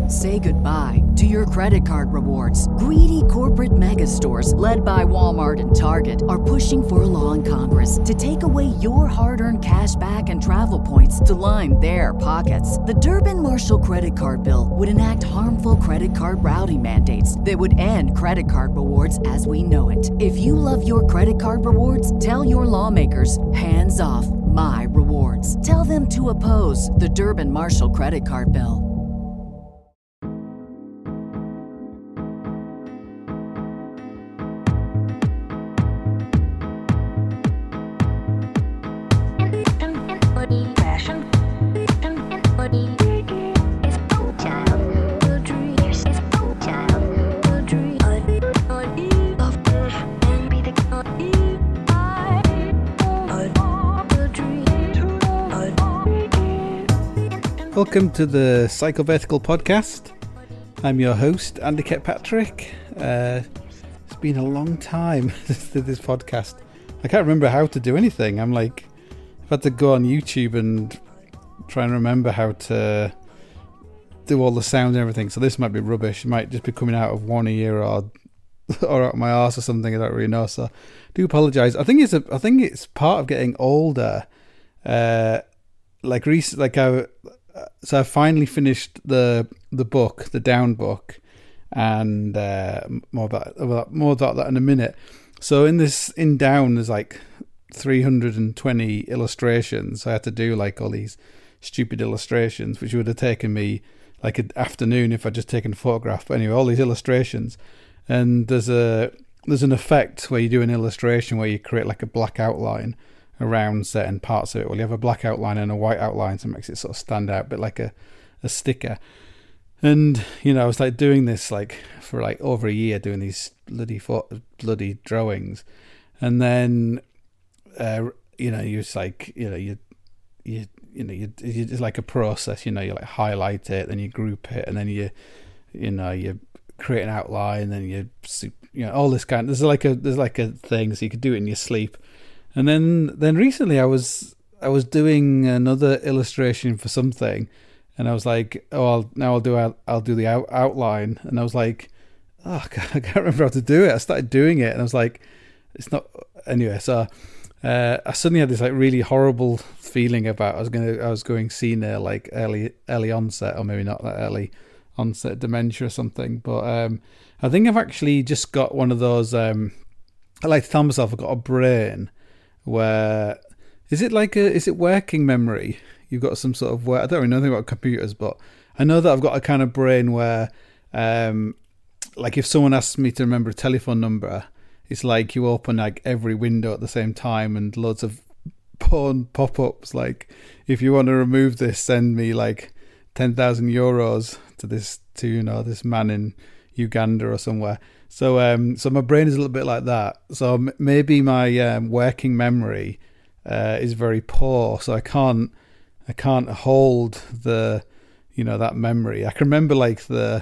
Say goodbye to your credit card rewards. Greedy corporate mega stores, led by Walmart and Target, are pushing for a law in Congress to take away your hard-earned cash back and travel points to line their pockets. The Durbin-Marshall credit card bill would enact harmful credit card routing mandates that would end credit card rewards as we know it. If you love your credit card rewards, tell your lawmakers, hands off my rewards. Tell them to oppose the Durbin-Marshall credit card bill. Welcome to the Psychovertical Podcast. I'm your host, Andy Kirkpatrick. It's been a long time since this podcast. I can't remember how to do anything. I've had to go on YouTube and try and remember how to do all the sound and everything. So this might be rubbish. It might just be coming out of one ear or out my arse or something. I don't really know. So I do apologise. I think it's part of getting older. So I finally finished the book, the Down book, and more about that in a minute. So in Down, there's like 320 illustrations. I had to do like all these stupid illustrations, which would have taken me like an afternoon if I'd just taken a photograph. But anyway, all these illustrations, and there's an effect where you do an illustration where you create like a black outline around certain parts of it. Well, you have a black outline and a white outline, so it makes it sort of stand out a bit like a sticker. And I was like doing this like for like over a year, doing these bloody drawings, and then it's like a process. You like highlight it, then you group it, and then you create an outline, then you all this kind. There's like a thing, so you could do it in your sleep. And then recently I was doing another illustration for something, and I was like, I'll do the outline, and I was like, I can't remember how to do it. I started doing it, and I was like, it's not anyway. So I suddenly had this like really horrible feeling about I was going senile, like early onset, or maybe not that early onset dementia or something. But I think I've actually just got one of those. I like to tell myself I've got a brain. Where is it working memory? You've got some sort of I don't really know anything about computers, but I know that I've got a kind of brain where like if someone asks me to remember a telephone number, it's like you open like every window at the same time, and loads of porn pop-ups like, if you want to remove this, send me like 10,000 euros to this man in Uganda or somewhere. So my brain is a little bit like that. So maybe my working memory is very poor. So I can't hold the that memory. I can remember like I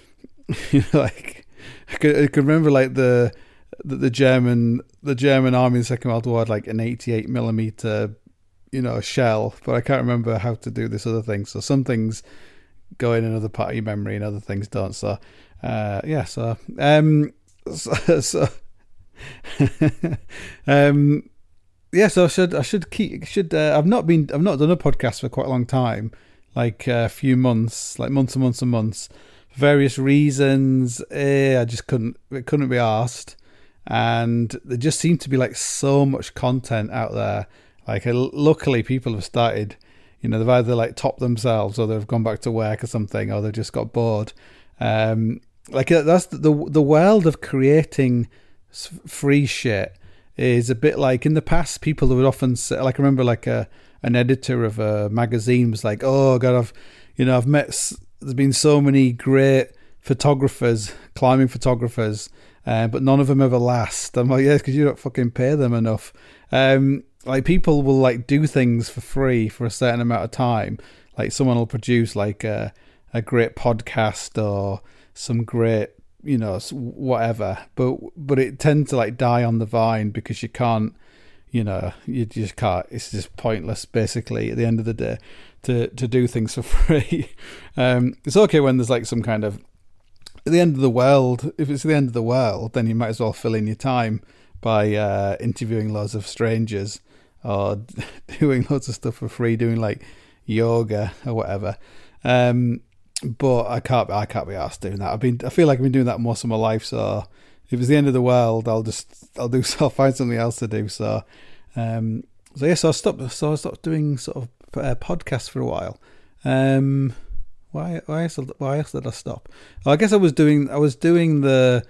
could remember like the German army in the Second World War had like an 88mm shell, but I can't remember how to do this other thing. So some things go in another part of your memory and other things don't. So. So I've not done a podcast for quite a long time, like a few months, like months and months and months, for various reasons. I just couldn't be arsed, and there just seemed to be like so much content out there. Like luckily people have started, they've either like topped themselves, or they've gone back to work or something, or they've just got bored. That's the world of creating free shit is a bit like in the past. People would often say, like, I remember like an editor of a magazine was like, oh God, I've met, there's been so many great photographers, climbing photographers, but none of them ever last. I'm like, yeah, because you don't fucking pay them enough. Like people will like do things for free for a certain amount of time. Like someone will produce like a great podcast or some great, whatever, but it tends to like die on the vine because you can't you know, you just can't. It's just pointless, basically, at the end of the day, to do things for free. It's okay when there's like some kind of at the end of the world. If it's the end of the world, then you might as well fill in your time by interviewing loads of strangers or doing loads of stuff for free, doing like yoga or whatever. But I can't be asked doing that. I feel like I've been doing that most of my life. So if it's the end of the world, I'll find something else to do. So I stopped doing sort of podcasts for a while. Why else did I stop? Well, I guess I was doing the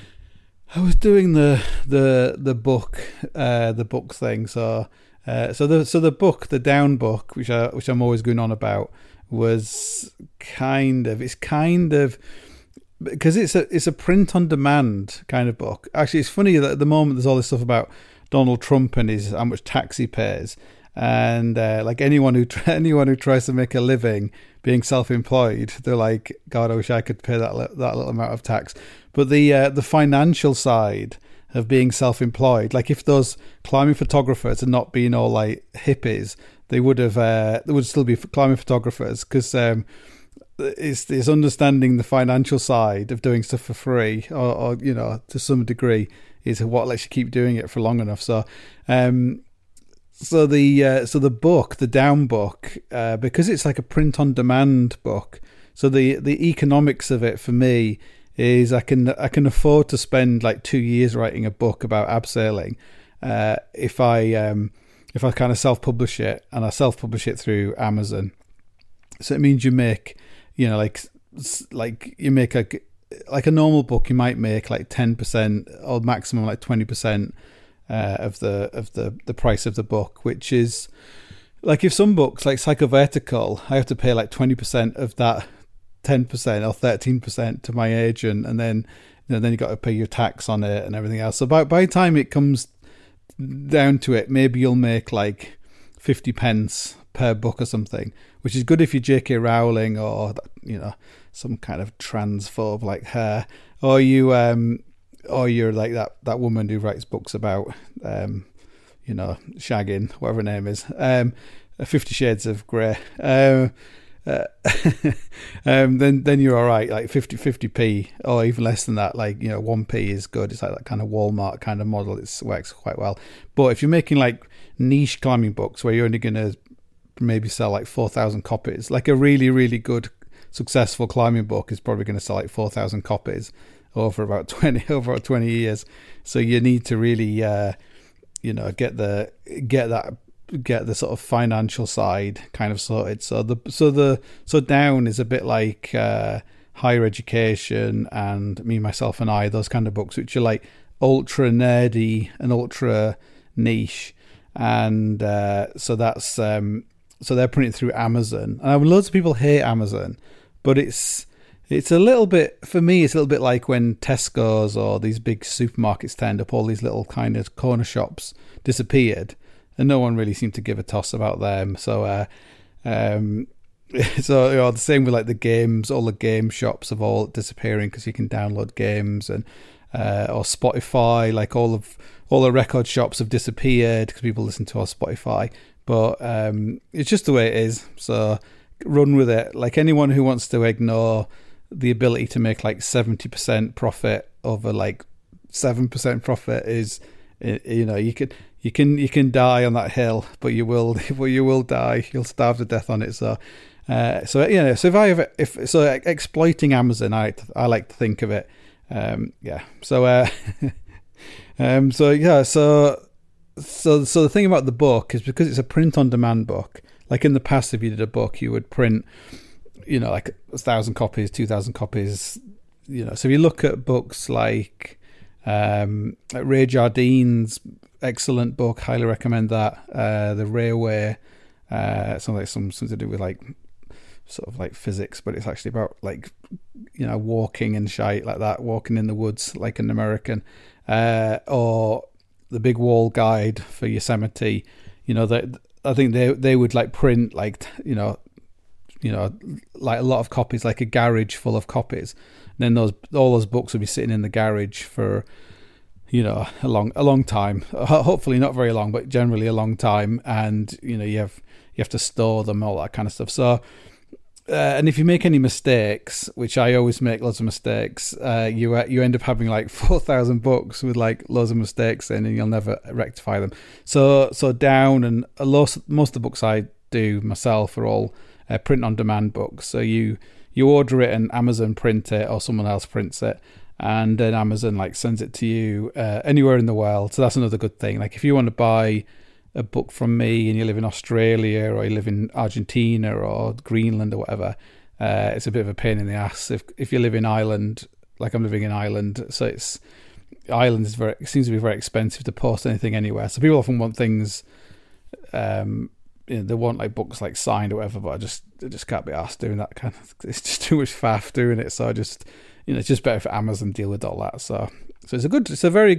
book thing. So the book, the Down book, which I'm always going on about, was kind of because it's a print on demand kind of book. Actually, it's funny that at the moment there's all this stuff about Donald Trump and how much tax he pays, and like anyone who tries to make a living being self-employed, they're like, God, I wish I could pay that little amount of tax. But the financial side of being self-employed, like if those climbing photographers had not been all like hippies, they would still be climbing photographers, because it's understanding the financial side of doing stuff for free, or you know, to some degree, is what lets you keep doing it for long enough. So the book, the Down book, because it's like a print on demand book, so the economics of it for me is I can afford to spend like 2 years writing a book about abseiling if I kind of self-publish it, and I self-publish it through Amazon. So it means you make, you know, like you make like a normal book, you might make like 10% or maximum like 20% of the price of the book, which is like, if some books like Psychovertical, I have to pay like 20% of that 10% or 13% to my agent, and then you got to pay your tax on it and everything else. So by the time it comes down to it, maybe you'll make like 50 pence per book or something, which is good if you're J.K. Rowling or, you know, some kind of transphobe like her, or you're like that woman who writes books about you know, shagging, whatever her name is, 50 Shades of Grey. Then you're all right, like 50p, or even less than that, like, you know, 1p is good. It's like that kind of Walmart kind of model. It works quite well. But if you're making like niche climbing books where you're only going to maybe sell like 4,000 copies, like a really, really good successful climbing book is probably going to sell like 4,000 copies over about 20 years. So you need to really you know, get the sort of financial side kind of sorted. So Down is a bit like Higher Education and Me, Myself and I, those kind of books, which are like ultra nerdy and ultra niche. And so they're printed through Amazon. And I mean, loads of people hate Amazon, but it's a little bit, for me, it's a little bit like when Tesco's or these big supermarkets turned up, all these little kind of corner shops disappeared, and no one really seemed to give a toss about them. So so, you know, the same with like the games, all the game shops have all disappearing because you can download games, and or Spotify, like all the record shops have disappeared because people listen to our Spotify. But it's just the way it is. So run with it. Like, anyone who wants to ignore the ability to make like 70% profit over like 7% profit is, you know, you can die on that hill, but you will die. You'll starve to death on it. So you know, so exploiting Amazon, I like to think of it. So the thing about the book is, because it's a print on demand book, like in the past, if you did a book, you would print, you know, like 1,000 copies, 2,000 copies, you know. So if you look at books like Ray Jardine's excellent book, highly recommend that, The Railway, something to do with like sort of like physics, but it's actually about like, you know, walking and shite like that, walking in the woods like an American, or The Big Wall Guide for Yosemite. You know, that I think they would like print like, you know, like a lot of copies, like a garage full of copies. And then all those books would be sitting in the garage for a long time. Hopefully not very long, but generally a long time. And you have to store them, all that kind of stuff. So, and if you make any mistakes, which I always make lots of mistakes, you end up having like 4,000 books with like loads of mistakes in, and you'll never rectify them. So down, and most of the books I do myself are all print on demand books. So you order it and Amazon print it, or someone else prints it, and then Amazon like sends it to you anywhere in the world. So that's another good thing. Like if you want to buy a book from me and you live in Australia, or you live in Argentina or Greenland or whatever, it's a bit of a pain in the ass. If you live in Ireland, like I'm living in Ireland, so Ireland it seems to be very expensive to post anything anywhere. So people often want things, they want like books like signed or whatever, but I just can't be asked doing that kind of. It's just too much faff doing it. So I just, it's just better for Amazon deal with all that. So it's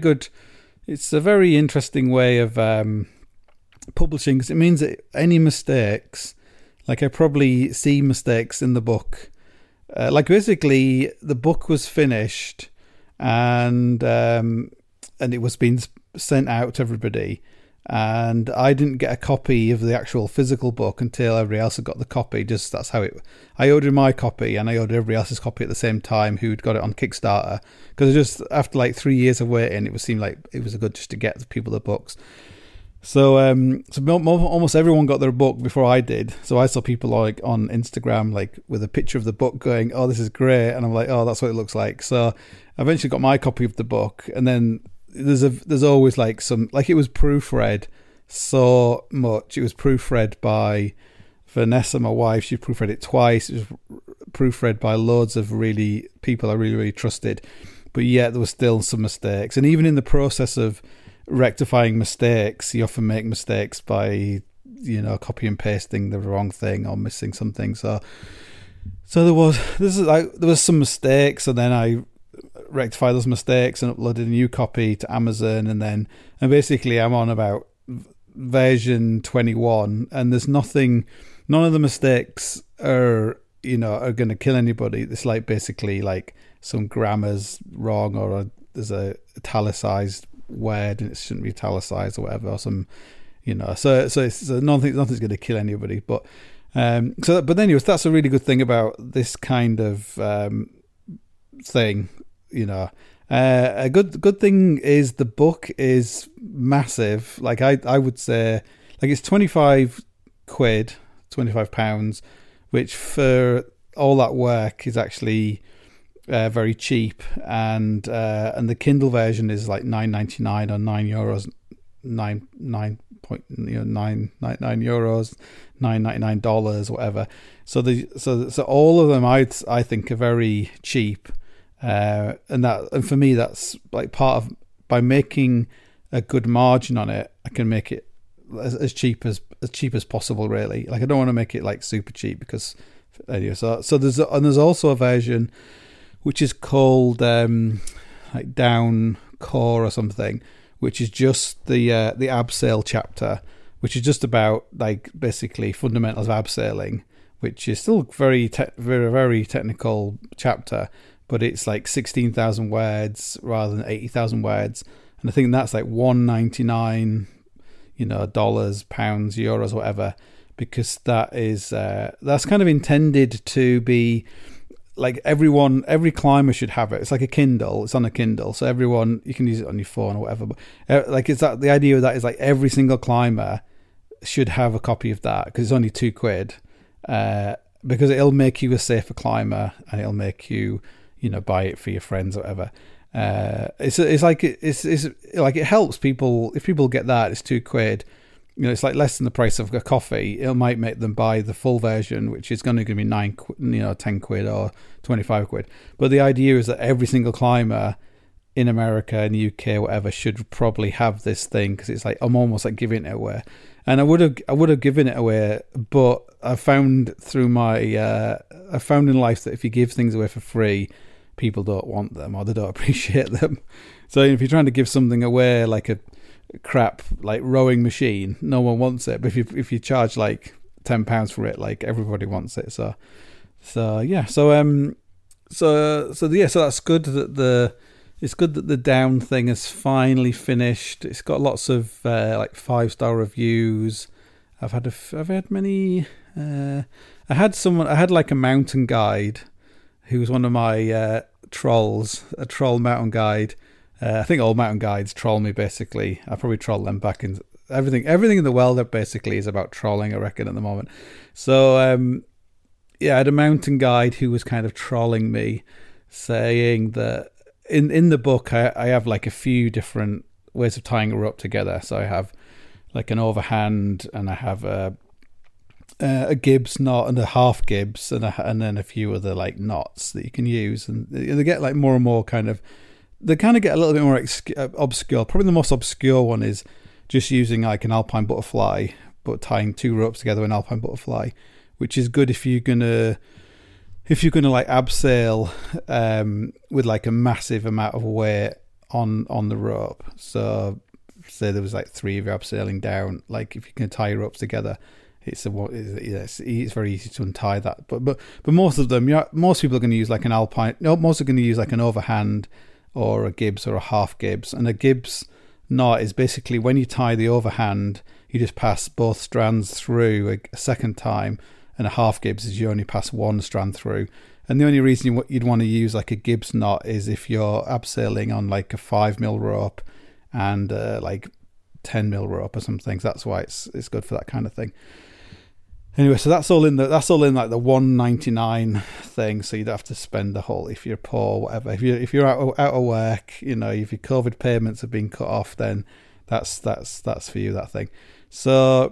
a very interesting way of publishing, because it means that any mistakes, like I probably see mistakes in the book, like basically the book was finished and it was being sent out to everybody, and I didn't get a copy of the actual physical book until everybody else had got the copy. Just that's how I ordered my copy, and I ordered everybody else's copy at the same time who'd got it on Kickstarter, because just after like 3 years of waiting, it seemed like it was good just to get the people the books. So almost everyone got their book before I did. So I saw people like on Instagram, like with a picture of the book going, "Oh, this is great," and I'm like, "Oh, that's what it looks like." So I eventually got my copy of the book, and then there's always like some, like it was proofread so much. It was proofread by Vanessa, my wife. She proofread it twice. It was proofread by loads of people I really trusted, but yet there was still some mistakes. And even in the process of rectifying mistakes, you often make mistakes by copy and pasting the wrong thing or missing something. So there was some mistakes, and then I rectified those mistakes and uploaded a new copy to Amazon, and basically I'm on about version 21, and there's none of the mistakes are going to kill anybody. It's like basically like some grammar's wrong, or there's a italicized word and it shouldn't be italicized or whatever, or some, so nothing's going to kill anybody. But but anyways, that's a really good thing about this kind of thing. A good thing is the book is massive. Like I would say, like it's £25, £25, which for all that work is actually very cheap, and the Kindle version is like €9.99 or €9, $9.99, whatever. So all of them I think are very cheap, and for me that's like part of, by making a good margin on it, I can make it as cheap as possible, really. Like I don't want to make it like super cheap, because anyway, so there's also a version which is called like Down Core or something, which is just the abseil chapter, which is just about like basically fundamentals of abseiling, which is still very very technical chapter, but it's like 16,000 words rather than 80,000 words, and I think that's like $1.99, dollars, pounds, euros, whatever, because that's kind of intended to be like every climber should have it. It's like a Kindle. It's on a Kindle, so everyone, you can use it on your phone or whatever. But like, it's that the idea of that is like every single climber should have a copy of that, because it's only £2, because it'll make you a safer climber, and it'll make you buy it for your friends or whatever. It's like it helps people. If people get that, it's £2. It's like less than the price of a coffee. It might make them buy the full version, which is going to be £9, £10 or £25. But the idea is that every single climber in America and the UK, whatever, should probably have this thing, because it's like I'm almost like giving it away. And I would have given it away, but I found in life that if you give things away for free, people don't want them, or they don't appreciate them. So if you're trying to give something away, like a crap like rowing machine, no one wants it. But if you charge like £10 for it, like everybody wants it. So that's good that It's good that the down thing is finally finished. It's got lots of like 5-star reviews. I've had many. I had like a mountain guide who was one of my trolls, a troll mountain guide. I think all mountain guides troll me basically. I probably troll them back in everything. Everything in the world that basically is about trolling, I reckon, at the moment. So I had a mountain guide who was kind of trolling me, saying that in the book I have like a few different ways of tying a rope together. So I have like an overhand, and I have a Gibbs knot and a half Gibbs, and then a few other like knots that you can use, and they get like more and more kind of. They kind of get a little bit more obscure. Probably the most obscure one is just using like an alpine butterfly, but tying 2 ropes together with an alpine butterfly, which is good if you're gonna like abseil with like a massive amount of weight on the rope. So say there was like 3 of you abseiling down, like if you can tie your ropes together, it's very easy to untie that. But most of them, most people are going to use like an alpine. No, most are going to use like an overhand or a Gibbs or a half Gibbs. And a Gibbs knot is basically when you tie the overhand, you just pass both strands through a second time, and a half Gibbs is you only pass one strand through. And the only reason you'd want to use like a Gibbs knot is if you're abseiling on like a 5mm rope and like 10mm rope or something. So that's why it's good for that kind of thing. Anyway, so that's all in like the $1.99 thing. So you don't have to spend the whole, if you're poor, whatever. If you're out of work, if your COVID payments have been cut off, then that's for you, that thing. So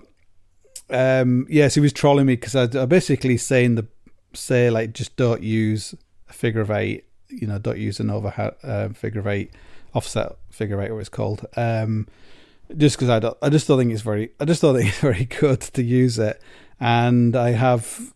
so he was trolling me because I basically say like just don't use a figure of 8. Don't use an overhead figure of 8, offset figure of 8, what it's called. Just because I just don't think it's very good to use it. And I have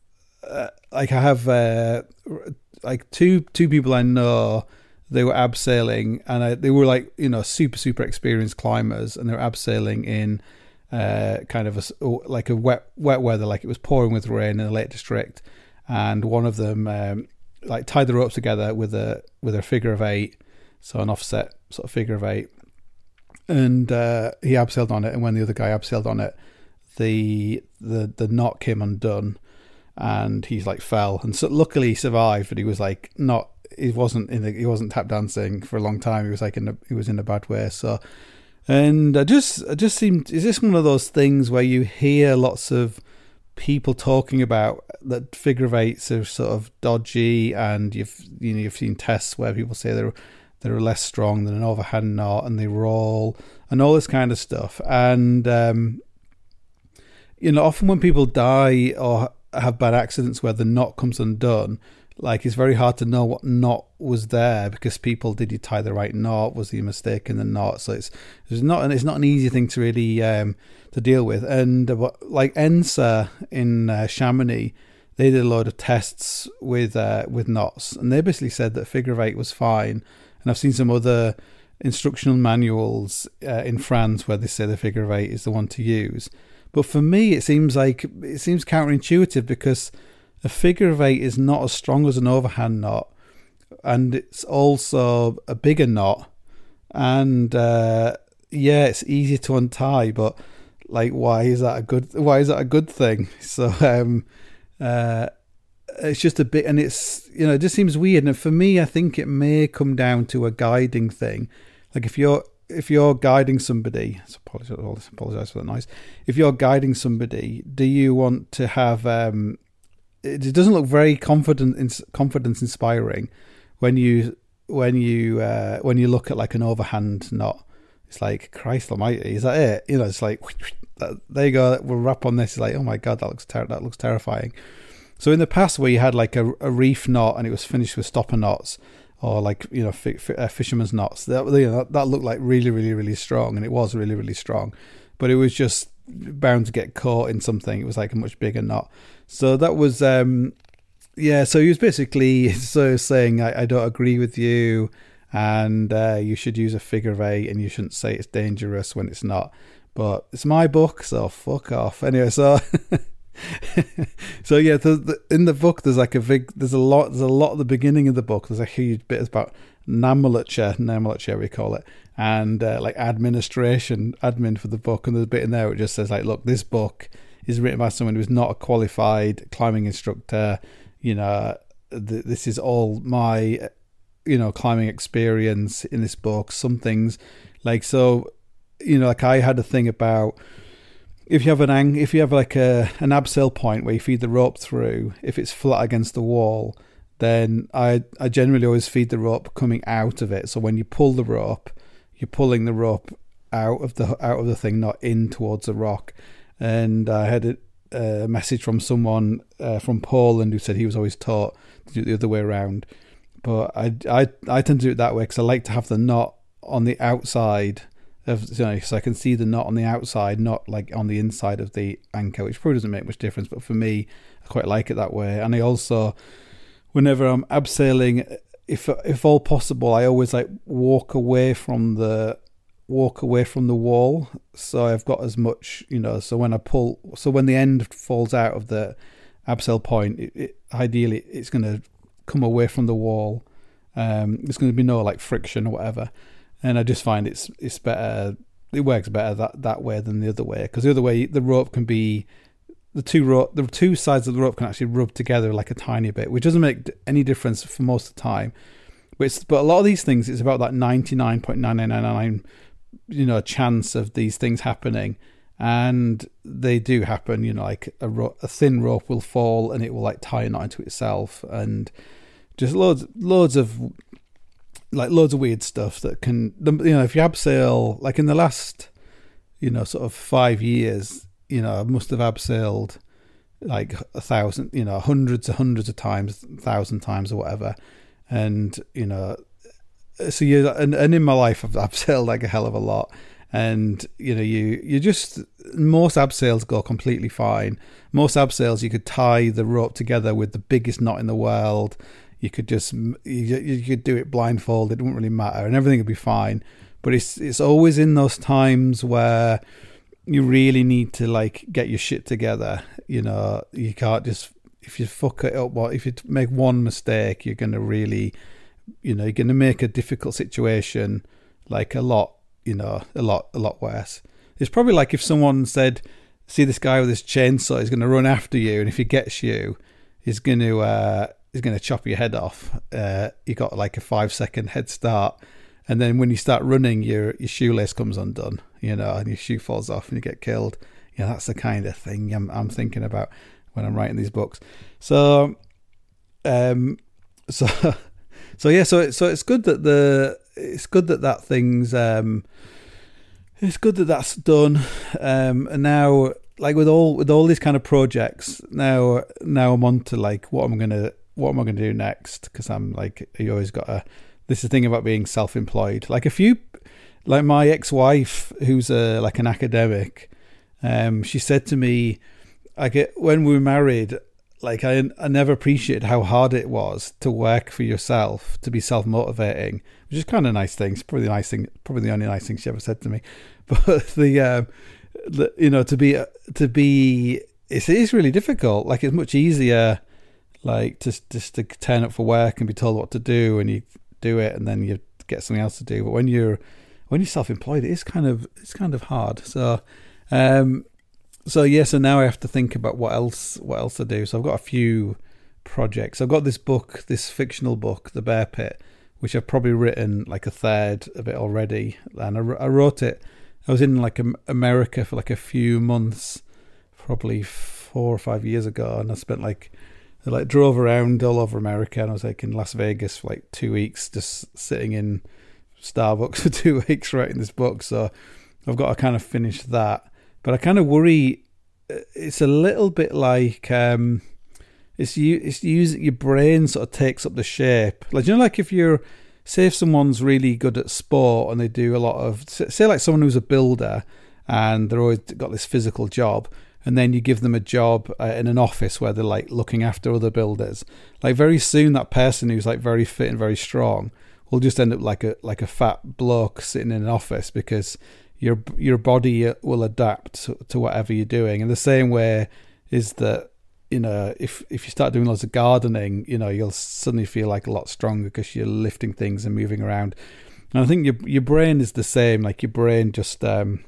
like two people I know. They were abseiling, and they were like super experienced climbers, and they were abseiling in kind of a wet weather, like it was pouring with rain in the Lake District. And one of them like tied the ropes together with a figure of 8, so an offset sort of figure of 8, and he abseiled on it. And when the other guy abseiled on it, the knot came undone, and he's like fell, and so luckily he survived, but he was like he wasn't tap dancing for a long time. He was like he was in a bad way. So, and I just seemed, is this one of those things where you hear lots of people talking about that figure of 8s are sort of dodgy, and you've seen tests where people say they're less strong than an overhand knot, and they roll and all this kind of stuff. And often when people die or have bad accidents where the knot comes undone, like it's very hard to know what knot was there, because did you tie the right knot? Was there a mistake in the knot? So it's not an easy thing to really to deal with. And like ENSA in Chamonix, they did a load of tests with knots, and they basically said that figure of 8 was fine. And I've seen some other instructional manuals in France where they say the figure of 8 is the one to use. But for me, it seems counterintuitive, because a figure of 8 is not as strong as an overhand knot, and it's also a bigger knot, and it's easier to untie. But like, why is that a good thing? So it's just a bit, and it's it just seems weird. And for me, I think it may come down to a guiding thing. Like if you're guiding somebody, apologize for that noise. If you're guiding somebody, do you want to have? It doesn't look very confidence inspiring when you look at like an overhand knot. It's like, Christ Almighty, is that it? It's like, there you go. We'll wrap on this. It's like, oh my God, that looks terrifying. So in the past, where you had like a reef knot and it was finished with stopper knots, or like fisherman's knots, that looked like really, really, really strong, and it was really, really strong, but it was just bound to get caught in something. It was like a much bigger knot. So that was so he was basically saying I don't agree with you, and you should use a figure of 8, and you shouldn't say it's dangerous when it's not. But it's my book, so fuck off. Anyway, so So yeah, in the book there's like there's a lot at the beginning of the book. There's a huge bit about nomenclature we call it, and like admin for the book. And there's a bit in there which just says like, look, this book is written by someone who's not a qualified climbing instructor. This is all my climbing experience in this book. Some things like, so like I had a thing about, if you have like an abseil point where you feed the rope through, if it's flat against the wall, then I generally always feed the rope coming out of it. So when you pull the rope, you're pulling the rope out of the thing, not in towards the rock. And I had a message from someone from Poland who said he was always taught to do it the other way around. But I tend to do it that way because I like to have the knot on the outside so I can see the knot on the outside, not like on the inside of the anchor, which probably doesn't make much difference. But for me, I quite like it that way. And I also, whenever I'm abseiling, if all possible, I always like walk away from the wall, so I've got as much, so when the end falls out of the abseil point, ideally it's going to come away from the wall. There's going to be no like friction or whatever, and I just find it's better. It works better that way than the other way, because the other way the rope can be the two sides of the rope can actually rub together like a tiny bit, which doesn't make any difference for most of the time. But a lot of these things, it's about that 99.9999 chance of these things happening, and they do happen. Like a thin rope will fall and it will like tie a knot into itself, and just loads of weird stuff that can, if you abseil, like in the last sort of 5 years, I must have abseiled like 1,000, hundreds of times, 1,000 times or whatever. And so and in my life I've abseiled like a hell of a lot, and you just, most abseils go completely fine. Most abseils you could tie the rope together with the biggest knot in the world. You could just you could do it blindfolded. It wouldn't really matter, and everything would be fine. But it's always in those times where you really need to like get your shit together. You can't just, if you fuck it up, or if you make one mistake, you're going to really, you're going to make a difficult situation like a lot worse. It's probably like if someone said, see this guy with this chainsaw, he's going to run after you, and if he gets you, he's going to chop your head off. You got like a 5-second head start, and then when you start running, your shoelace comes undone, and your shoe falls off and you get killed. That's the kind of thing I'm thinking about when I'm writing these books. So it's good that thing's it's good that that's done. And now, like with all these kind of projects, now I'm on to like what am I gonna do next? Because I'm like, you always got this is the thing about being self-employed. Like like my ex-wife, who's like an academic, she said to me, when we were married, like I never appreciated how hard it was to work for yourself, to be self-motivating, which is kind of a nice thing. It's probably the only nice thing she ever said to me. But it is really difficult. Like it's much easier, like just to turn up for work and be told what to do, and you do it, and then you get something else to do. But when you're self-employed, it's kind of hard. So so now I have to think about what else to do. So I've got a few projects. I've got this fictional book, The Bear Pit, which I've probably written like a third of it already. And I wrote it, I was in like America for like a few months, probably 4 or 5 years ago. And I spent I drove around all over America, and I was like in Las Vegas for like 2 weeks, just sitting in Starbucks for 2 weeks writing this book. So I've got to kind of finish that. But I kind of worry, it's a little bit like it's using your brain sort of takes up the shape. Like, like if someone's really good at sport and they do a lot of, say like someone who's a builder and they're always got this physical job, and then you give them a job in an office where they're like looking after other builders. Like very soon that person who's like very fit and very strong will just end up like a fat bloke sitting in an office, because your body will adapt to whatever you're doing. In the same way, is that, if you start doing lots of gardening, you'll suddenly feel like a lot stronger because you're lifting things and moving around. And I think your brain is the same. Like your brain just, my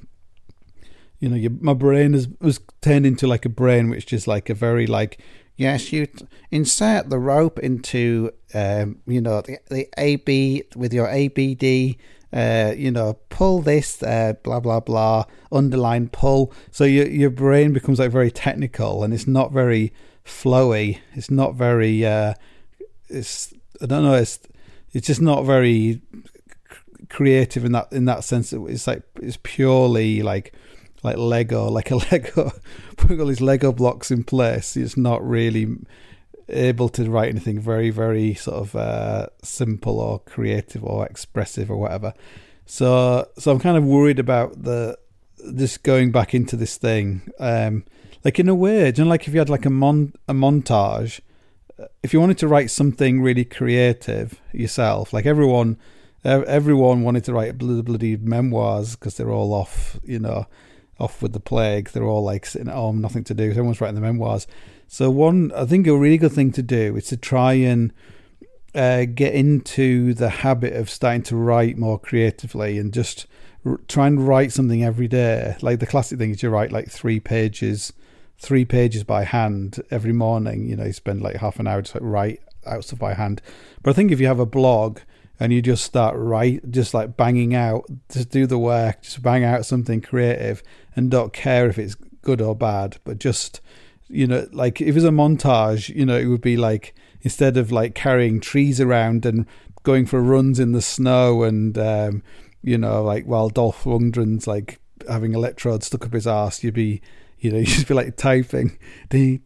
brain was turned into like a brain which is like a very like, yes, you insert the rope into, the AB with your ABD. Pull this, blah blah blah, underline pull. So your brain becomes like very technical, and it's not very flowy. It's not very. It's just not very creative in that sense. It's purely like Lego, like a Lego. Putting all these Lego blocks in place. It's not really able to write anything very, very sort of simple or creative or expressive or whatever. So I'm kind of worried about just going back into this thing. Like in a way, like if you had like a montage, if you wanted to write something really creative yourself, like everyone wanted to write bloody memoirs because they're all off with the plague. They're all like sitting at home, nothing to do. So everyone's writing the memoirs. So I think a really good thing to do is to try and get into the habit of starting to write more creatively and just try and write something every day. Like the classic thing is you write like 3 pages by hand every morning. You spend like half an hour just like write out stuff by hand. But I think if you have a blog and you just start just like banging out, just do the work, just bang out something creative and don't care if it's good or bad, but just... like if it was a montage, it would be like, instead of like carrying trees around and going for runs in the snow and, like while Dolph Lundgren's like having electrodes stuck up his arse, you'd just be like typing. If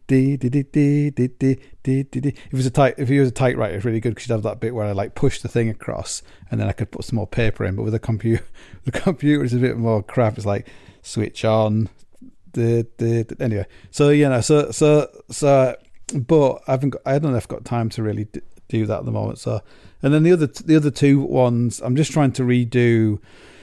he was a typewriter, it's really good because you'd have that bit where I like push the thing across and then I could put some more paper in. But with a computer, it's a bit more crap. It's like switch on. Anyway, but I don't know if I've got time to really do that at the moment. So, and then the other two ones, I'm just trying to redo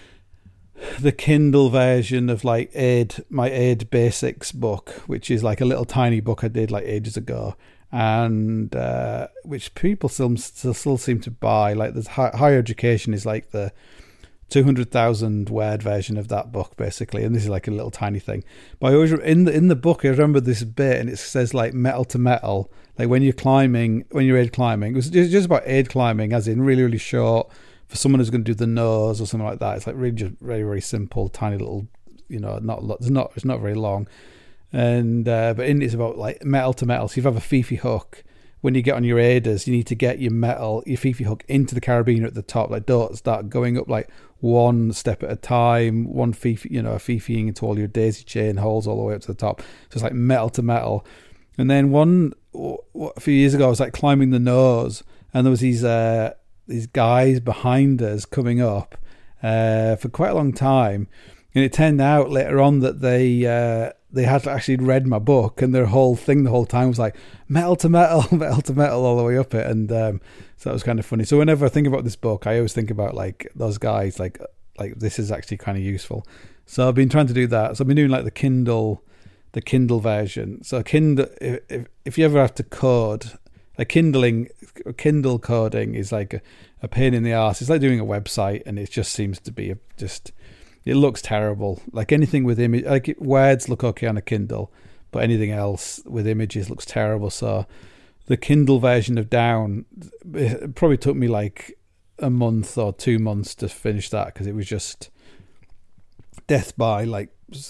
the Kindle version of like my Aid Basics book, which is like a little tiny book I did like ages ago, and which people still seem to buy. Like there's higher education is like the 200,000 word version of that book basically, and this is like a little tiny thing. But I always in the book I remember this bit, and it says like metal to metal, like when you're aid climbing. It was just about aid climbing, as in really really short for someone who's going to do the nose or something like that. It's like really just very very simple, tiny little, it's not very long, and but it's about like metal to metal. So if you have a fifi hook, when you get on your aiders, you need to get your fifi hook into the carabiner at the top. Like don't start going up like one step at a time, one fifi, fifiing into all your daisy chain holes all the way up to the top. So it's like metal to metal. And then a few years ago, I was like climbing the nose, and there was these guys behind us coming up for quite a long time. And it turned out later on that they had actually read my book, and their whole thing the whole time was like metal to metal, metal to metal all the way up it. And so that was kind of funny. So whenever I think about this book, I always think about like those guys, like this is actually kind of useful. So I've been trying to do that. So I've been doing like the Kindle version. So Kindle, if you ever have to code, like Kindle coding is like a pain in the arse. It's like doing a website, and it just seems to be it looks terrible. Like anything with image, like words look okay on a Kindle, but anything else with images looks terrible. So the Kindle version of Down, it probably took me like a month or 2 months to finish that, because it was just death by like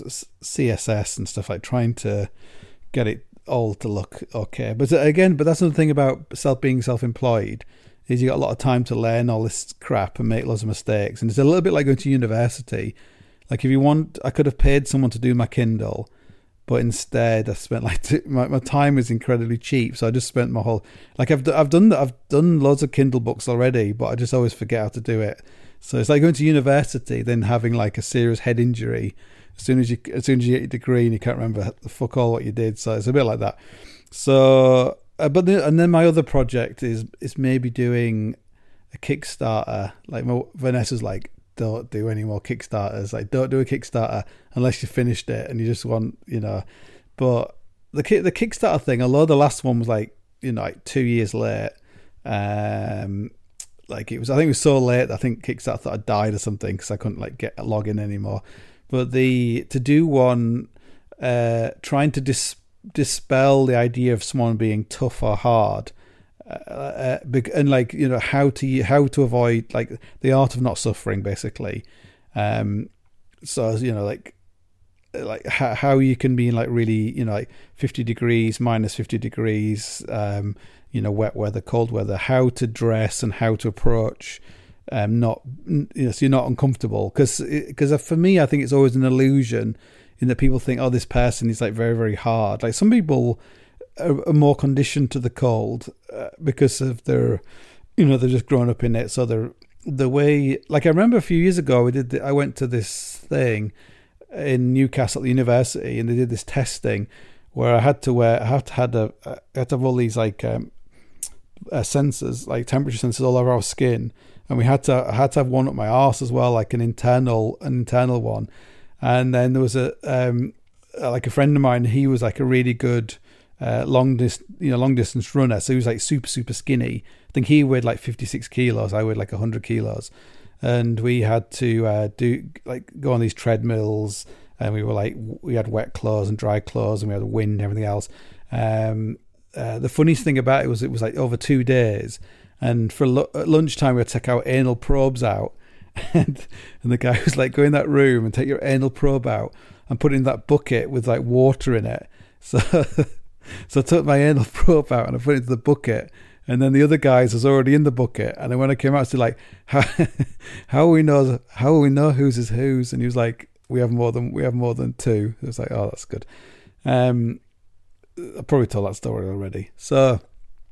CSS and stuff, like trying to get it all to look okay. But that's another thing about being self-employed, is you got a lot of time to learn all this crap and make lots of mistakes. And it's a little bit like going to university. Like if you want, I could have paid someone to do my Kindle, but instead I spent like my time is incredibly cheap. So I just spent my whole, like I've done loads of Kindle books already, but I just always forget how to do it. So it's like going to university, then having like a serious head injury as soon as you get your degree and you can't remember the fuck all what you did. So it's a bit like that. So, and then my other project is maybe doing a Kickstarter. Like Vanessa's like, don't do any more Kickstarters. Like, don't do a Kickstarter unless you finished it and you just want, but the Kickstarter thing, although the last one was like 2 years late, like it was, I think it was so late that I think Kickstarter thought I died or something because I couldn't like get a login anymore. But to do one trying to dispel the idea of someone being tough or hard, and like how to avoid like the art of not suffering, basically. So like how you can be in like really like 50 degrees, minus 50 degrees, wet weather, cold weather, how to dress and how to approach, not so you're not uncomfortable, because for me I think it's always an illusion in that people think, oh, this person is like very, very hard. Like some people are more conditioned to the cold because of their they're just grown up in it. So the way, like I remember a few years ago I went to this thing in Newcastle at the university, and they did this testing where I had to have all these like sensors, like temperature sensors all over our skin, and I had to have one up my arse as well, like an internal one. And then there was like a friend of mine. He was like a really good long distance runner. So he was like super, super skinny. I think he weighed like 56 kilos. I weighed like 100 kilos. And we had to go on these treadmills, and we had wet clothes and dry clothes, and we had wind and everything else. The funniest thing about it was like over 2 days, and for at lunchtime we had to take our anal probes out, and the guy was like, go in that room and take your anal probe out and put it in that bucket with like water in it. So I took my anal probe out and I put it into the bucket. And then the other guys was already in the bucket. And then when I came out, I said, like, how will we know whose is whose? And he was like, we have more than two. It was like, oh, that's good. I probably told that story already. So,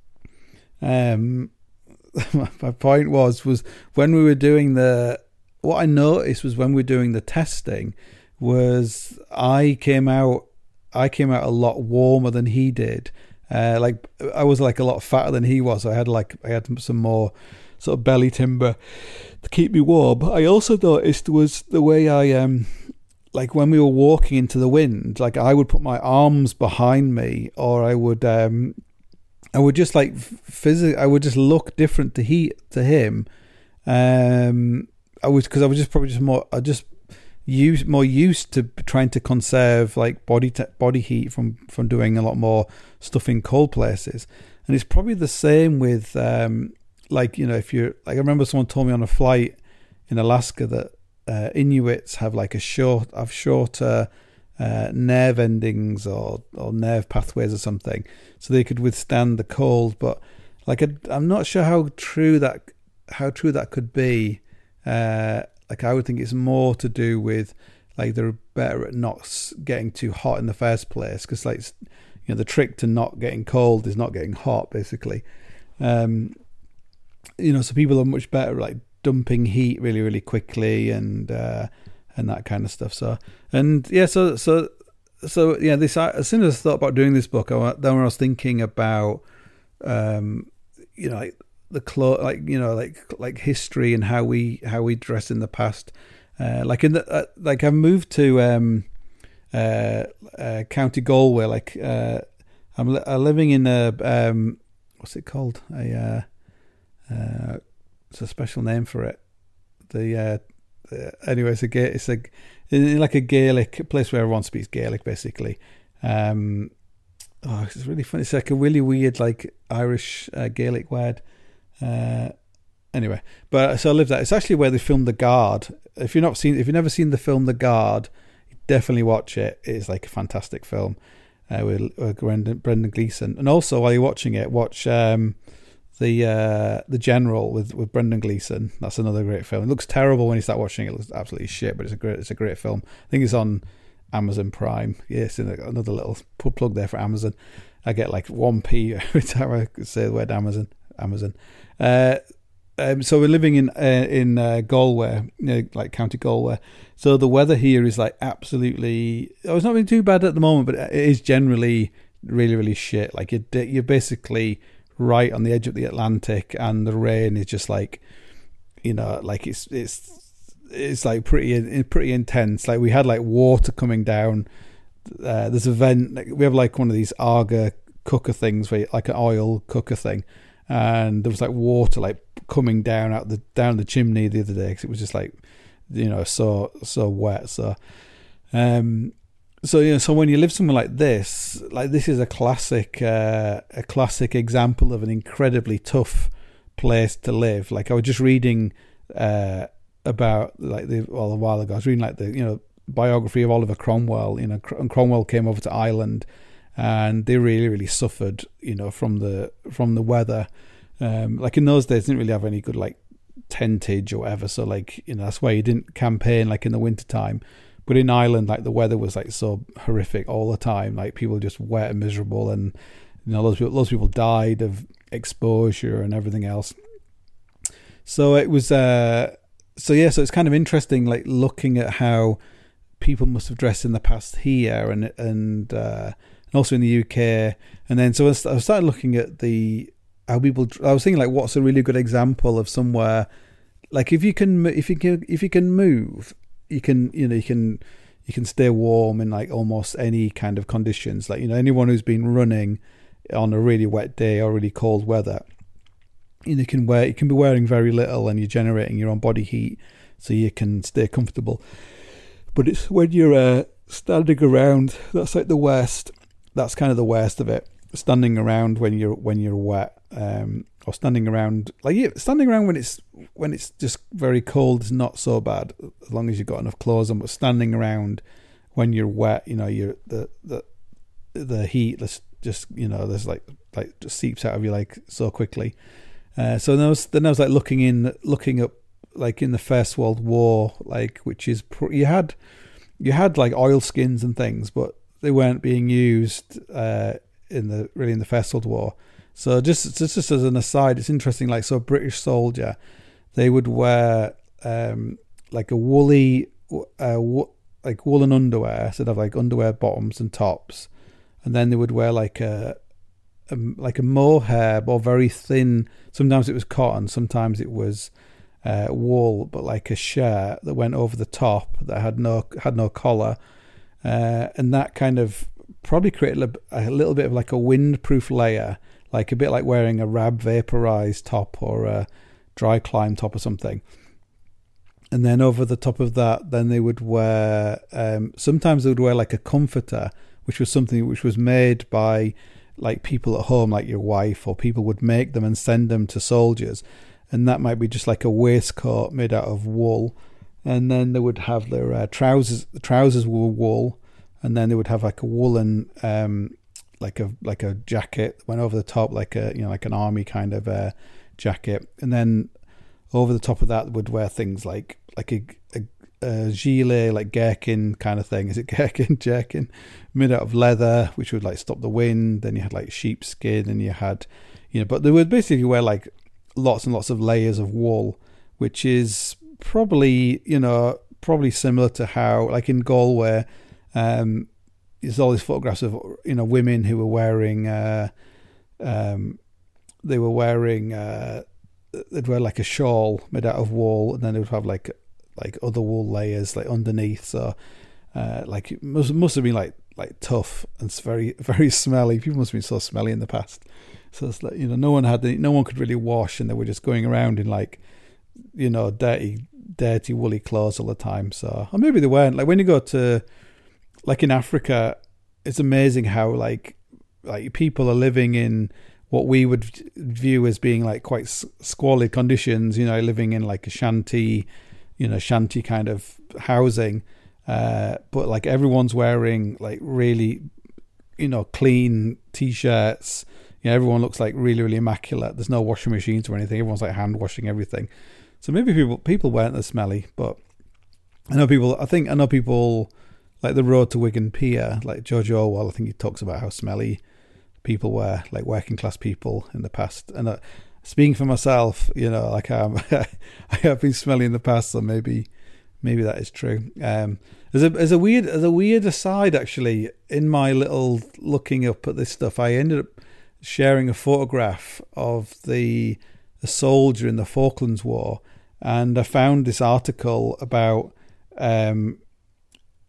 my point was when we were doing what I noticed was when we were doing the testing was I came out a lot warmer than he did. Like I was like a lot fatter than he was. I had some more sort of belly timber to keep me warm. I also noticed was the way I like when we were walking into the wind, like I would put my arms behind me, or I would just like physically, I would just look different to him. I was just more used to trying to conserve like body heat from doing a lot more stuff in cold places. And it's probably the same with if you're like, I remember someone told me on a flight in Alaska that Inuits have like shorter nerve endings or nerve pathways or something, so they could withstand the cold. But like I'm not sure how true that could be. Like I would think it's more to do with like they're better at not getting too hot in the first place, because like the trick to not getting cold is not getting hot, basically. So people are much better at like dumping heat really, really quickly and that kind of stuff. So this, as soon as I thought about doing this book, then when I was thinking about like the clothes, like history and how we dress in the past. Like I've moved to County Galway. Like I'm living in a what's it called? It's a special name for it. Anyway, it's like a Gaelic place where everyone speaks Gaelic, basically. It's really funny. It's like a really weird, like Irish Gaelic word. Anyway, but so I live there. It's actually where they filmed The Guard. If you've never seen the film The Guard, definitely watch it. It's like a fantastic film with Brendan Gleeson. And also, while you're watching it, watch the General with Brendan Gleeson. That's another great film. It looks terrible when you start watching it. It looks absolutely shit, but it's a great film. I think it's on Amazon Prime. Yes, another little plug there for Amazon. I get like 1p every time I say the word Amazon. So we're living in Galway, like County Galway. So the weather here is like absolutely. It's not been too bad at the moment, but it is generally really, really shit. Like you're basically right on the edge of the Atlantic, and the rain is just like, like it's like pretty intense. Like we had like water coming down there's a vent. We have like one of these Arga cooker things, where like an oil cooker thing, and there was like water like coming down the chimney the other day because it was just like, so wet. So so when you live somewhere like this is a classic example of an incredibly tough place to live. Like I was just reading about a while ago, I was reading like the biography of Oliver Cromwell. And Cromwell came over to Ireland, and they really, really suffered, from the weather. Like in those days, they didn't really have any good like tentage or whatever. So like, that's why you didn't campaign like in the winter time. But in Ireland, like the weather was like so horrific all the time. Like people just wet and miserable, and lots of people died of exposure and everything else. So it was so it's kind of interesting, like looking at how people must have dressed in the past here and also in the UK. And then so I started looking at how people. I was thinking like, what's a really good example of somewhere like if you can move, you can stay warm in like almost any kind of conditions. Like anyone who's been running on a really wet day or really cold weather, you can be wearing very little, and you're generating your own body heat, so you can stay comfortable. But it's when you're standing around, that's like the worst. That's kind of the worst of it. Standing around when you're wet, or standing around when it's just very cold is not so bad as long as you've got enough clothes on. But standing around when you're wet, you're the heat just there's like just seeps out of you like so quickly. So then I was like looking up like in the First World War, like which is you had like oilskins and things, but they weren't being used in the First World War. So just as an aside, it's interesting. Like, so a British soldier, they would wear like a woolly like woolen underwear. So they'd have like underwear bottoms and tops, and then they would wear like a mohair or very thin. Sometimes it was cotton, sometimes it was wool, but like a shirt that went over the top that had no collar, and that kind of probably created a little bit of like a windproof layer, like a bit like wearing a Rab vaporized top or a dry climb top or something. And then over the top of that, then they would wear sometimes they would wear like a comforter, which was something which was made by like people at home, like your wife, or people would make them and send them to soldiers. And that might be just like a waistcoat made out of wool. And then they would have their trousers. The trousers were wool, and then they would have like a woolen, like a jacket that went over the top, like like an army kind of jacket. And then over the top of that, would wear things like a gilet, like gherkin kind of thing. Is it gherkin? Jerkin, made out of leather, which would like stop the wind. Then you had like sheepskin, and you had, but they would basically wear like lots and lots of layers of wool, which is probably similar to how, like in Galway, there's all these photographs of women who were wearing they'd wear like a shawl made out of wool, and then they would have like other wool layers like underneath. So like it must have been like tough and very, very smelly. People must have been so smelly in the past. So it's like, no one could really wash, and they were just going around in like dirty woolly clothes all the time. So, or maybe they weren't. Like when you go to like in Africa, it's amazing how like people are living in what we would view as being like quite squalid conditions, living in like a shanty kind of housing, but like everyone's wearing like really clean t-shirts. Everyone looks like really, really immaculate. There's no washing machines or anything. Everyone's like hand washing everything. So maybe people weren't as smelly, but I know people like the road to Wigan Pier, like George Orwell, I think he talks about how smelly people were, like working class people in the past. And speaking for myself, like I have been smelly in the past, so maybe that is true. There's a weird aside actually in my little looking up at this stuff. I ended up sharing a photograph of a soldier in the Falklands War, and I found this article about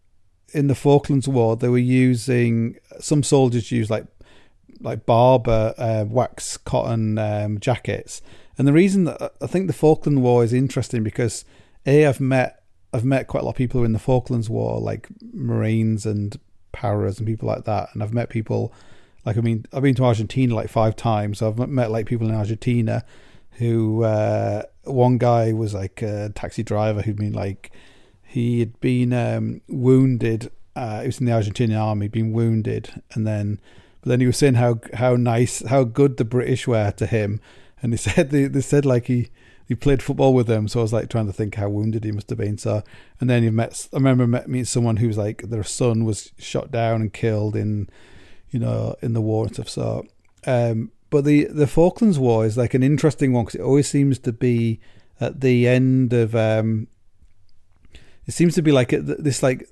in the Falklands War, they were using, some soldiers used like Barbour wax cotton jackets. And the reason that I think the Falkland War is interesting because I've met quite a lot of people who are in the Falklands War, like Marines and Paras and people like that. And I've met people, like, I mean, I've been to Argentina like 5 times. So I've met like people in Argentina who, one guy was like a taxi driver who'd been like, he had been wounded. He was in the Argentinian army, been wounded. But then he was saying how good the British were to him. And they said like he played football with them. So I was like trying to think how wounded he must have been. So, and then I remember meeting someone who was like, their son was shot down and killed in the war and stuff. So, but the Falklands War is like an interesting one because it always seems to be at the end of, it seems to be like this a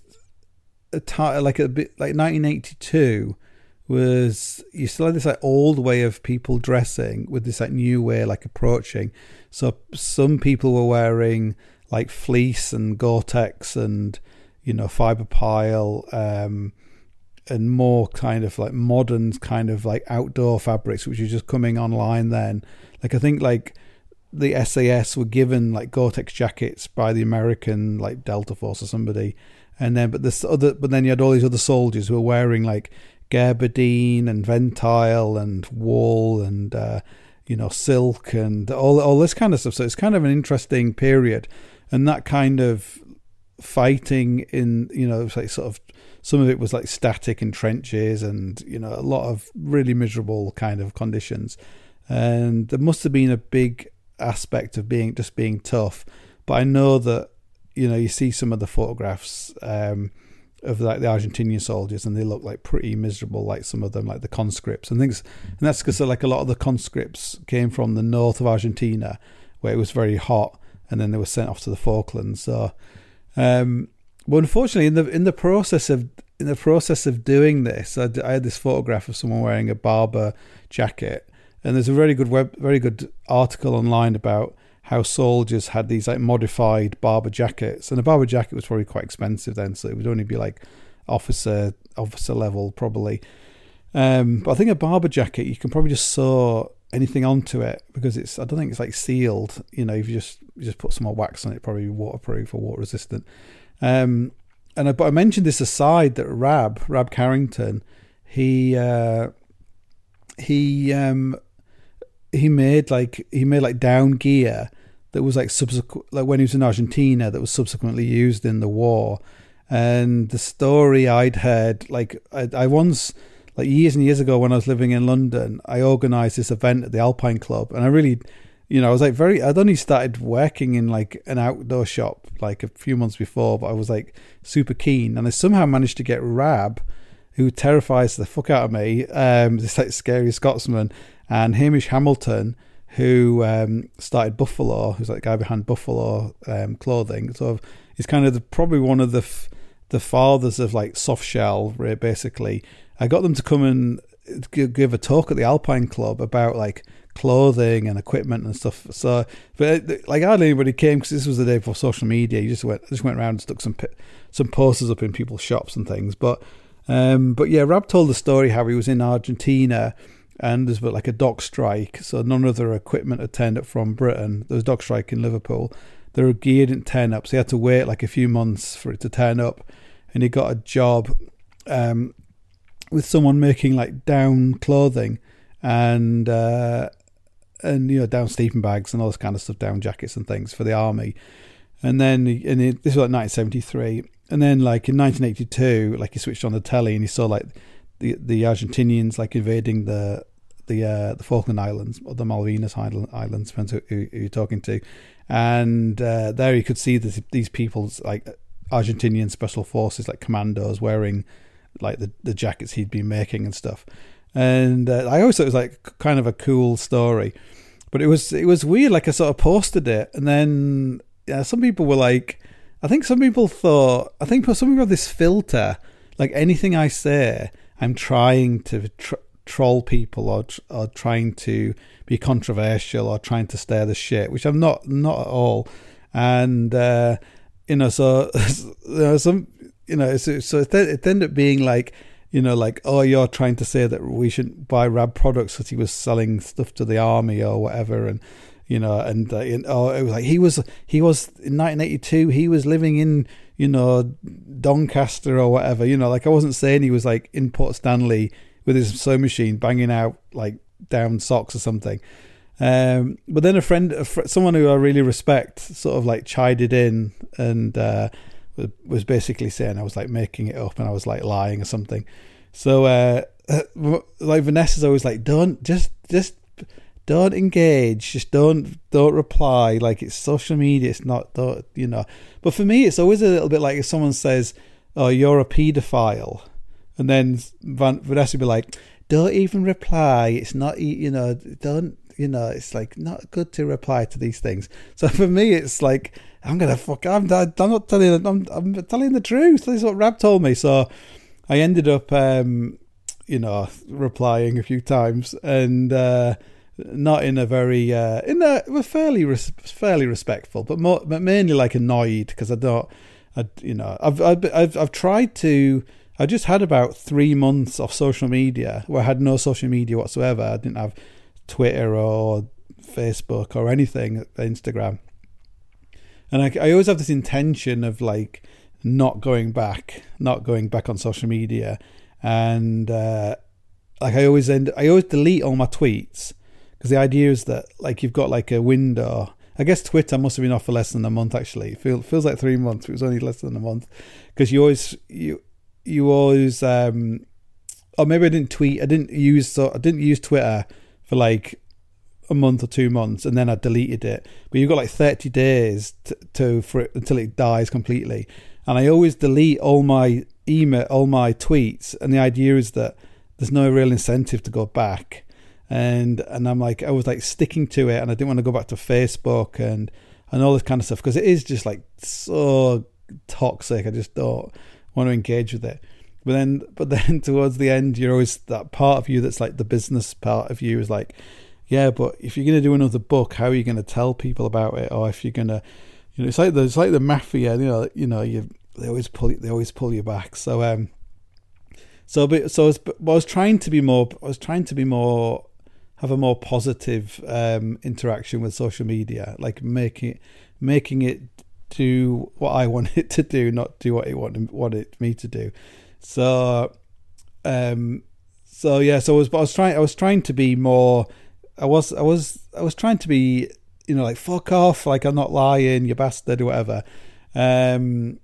bit like 1982 was, you still had this like old way of people dressing with this like new way like approaching. So some people were wearing like fleece and Gore-Tex and fiber pile and more kind of like modern kind of like outdoor fabrics which are just coming online then. Like I think like the SAS were given like Gore-Tex jackets by the American like Delta Force or somebody, and then but then you had all these other soldiers who were wearing like gabardine and ventile and wool and silk and all this kind of stuff. So it's kind of an interesting period, and that kind of fighting in like sort of some of it was like static in trenches and a lot of really miserable kind of conditions, and there must have been a big aspect of being tough. But I know that you see some of the photographs of like the Argentinian soldiers, and they look like pretty miserable, like some of them, like the conscripts and things. And that's because like a lot of the conscripts came from the north of Argentina, where it was very hot, and then they were sent off to the Falklands. So, but unfortunately, in the process of doing this, I had this photograph of someone wearing a Barbour jacket, and there's a very good article online about how soldiers had these like modified Barbour jackets, and a Barbour jacket was probably quite expensive then, so it would only be like officer level probably. But I think a Barbour jacket, you can probably just sew anything onto it because I don't think it's like sealed. If you just put some more wax on it, probably waterproof or water resistant. But I mentioned this aside that Rab Carrington, he made down gear that was like subsequent, like when he was in Argentina, that was subsequently used in the war. And the story I'd heard, like I once, like years and years ago when I was living in London, I organised this event at the Alpine Club, and I really, I was like I'd only started working in like an outdoor shop like a few months before, but I was like super keen, and I somehow managed to get Rab, who terrifies the fuck out of me, this like scary Scotsman, and Hamish Hamilton, who started Buffalo, who's like the guy behind Buffalo clothing. So he's kind of probably one of the fathers of like soft shell, basically. I got them to come and give a talk at the Alpine Club about like clothing and equipment and stuff. So, but like hardly anybody came because this was the day before social media. You just went around and stuck some posters up in people's shops and things. But yeah, Rab told the story how he was in Argentina, and there's like a dock strike, so none of their equipment had turned up from Britain. There was a dock strike in Liverpool. Their gear didn't turn up, so he had to wait like a few months for it to turn up. And he got a job with someone making like down clothing and down sleeping bags and all this kind of stuff, down jackets and things for the army. And then this was like 1973. And then like in 1982, like he switched on the telly and he saw like the Argentinians like invading the Falkland Islands or the Malvinas Islands, depends who you're talking to. And there you could see these people's like Argentinian special forces, like commandos, wearing like the jackets he'd been making and stuff. And I always thought it was like kind of a cool story, but it was weird. Like I sort of posted it, and then some people were like, I think some people have this filter, like anything I say, I'm trying to troll people or trying to be controversial or trying to stir the shit, which I'm not at all. And so some it ended up being like, like, oh, you're trying to say that we shouldn't buy Rab products because he was selling stuff to the army or whatever, and it was like he was in 1982 he was living in Doncaster or whatever, like I wasn't saying he was like in Port Stanley with his sewing machine banging out like down socks or something. But then someone who I really respect sort of like chided in and was basically saying I was like making it up and I was like lying or something. So like Vanessa's always like, don't engage, just don't reply. Like, it's social media, it's not, But for me, it's always a little bit like if someone says, "Oh, you're a paedophile," and then Vanessa would be like, "Don't even reply. It's not, don't." It's like not good to reply to these things. So for me, it's like I'm not telling. I'm telling the truth. This is what Rab told me. So I ended up, replying a few times, and not in a very, fairly respectful, but mainly like annoyed because I've tried to. I just had about 3 months of social media where I had no social media whatsoever. I didn't have Twitter or Facebook or anything, Instagram, and I always have this intention of like not going back on social media, and like I always delete all my tweets because the idea is that like you've got like a window. I guess Twitter must have been off for less than a month actually. It feels like 3 months. It was only less than a month because you always or maybe I didn't tweet. I didn't use Twitter for like a month or 2 months, and then I deleted it. But you've got like 30 days for it until it dies completely. And I always delete all my tweets, and the idea is that there's no real incentive to go back. And I'm like, I was like sticking to it, and I didn't want to go back to Facebook and all this kind of stuff because it is just like so toxic. I just don't want to engage with it. But then towards the end, you're always that part of you that's like the business part of you is like, yeah, but if you're going to do another book, how are you going to tell people about it? Or if you're going to, it's like the mafia, they always pull you back. So I was trying to be more, have a more positive interaction with social media, like making it do what I want it to do, not do what it wanted me to do. So I was trying to be more. I was trying to be, like, fuck off, like, I'm not lying, you bastard, or whatever. But